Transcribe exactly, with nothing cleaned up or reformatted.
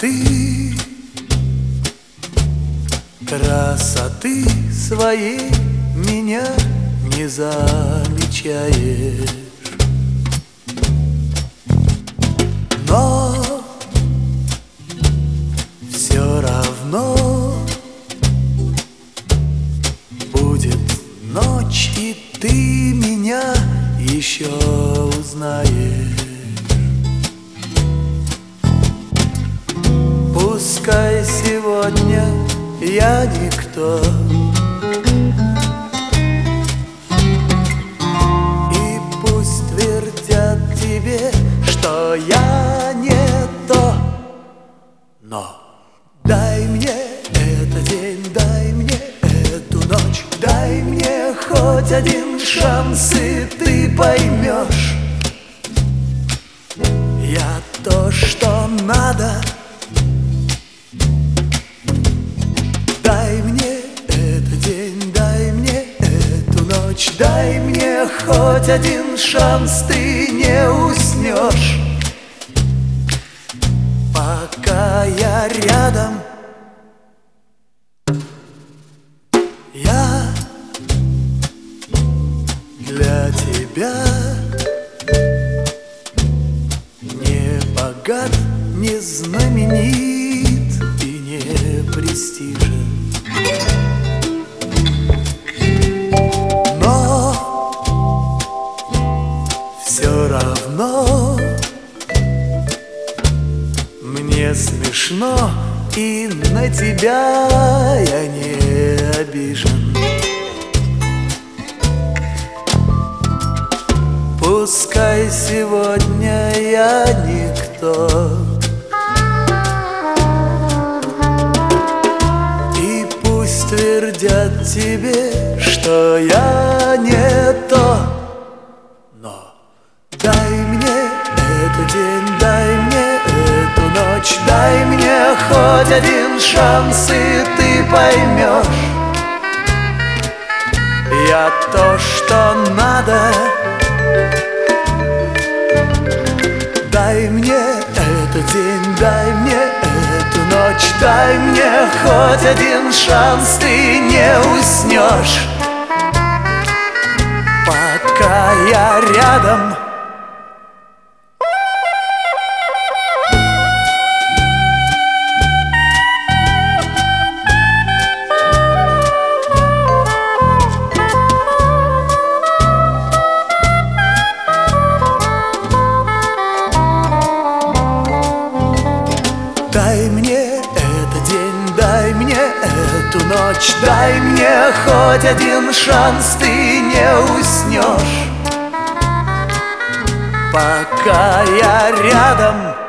ты красоты своей меня не замечаешь, но все равно будет ночь, и ты меня еще узнаешь. Пускай сегодня я никто, и пусть твердят тебе, что я не то, но дай мне этот день, дай мне эту ночь, дай мне хоть один шанс, и ты поймешь, я то, что надо. Дай мне этот день, дай мне эту ночь, дай мне хоть один шанс, ты не уснешь, пока я рядом. Я для тебя не богат, не знаменит и не престижен, но все равно мне смешно, и на тебя я не обижен. Пускай сегодня я никто, и пусть твердят тебе, что я не то, но дай мне этот день, дай мне эту ночь, дай мне хоть один шанс, и ты поймешь, я то, что надо. Дай мне этот день, дай мне эту ночь, дай мне хоть один шанс, ты не уснешь, пока я рядом. Дай мне этот день, дай мне эту ночь, дай мне хоть один шанс, ты не уснешь, пока я рядом.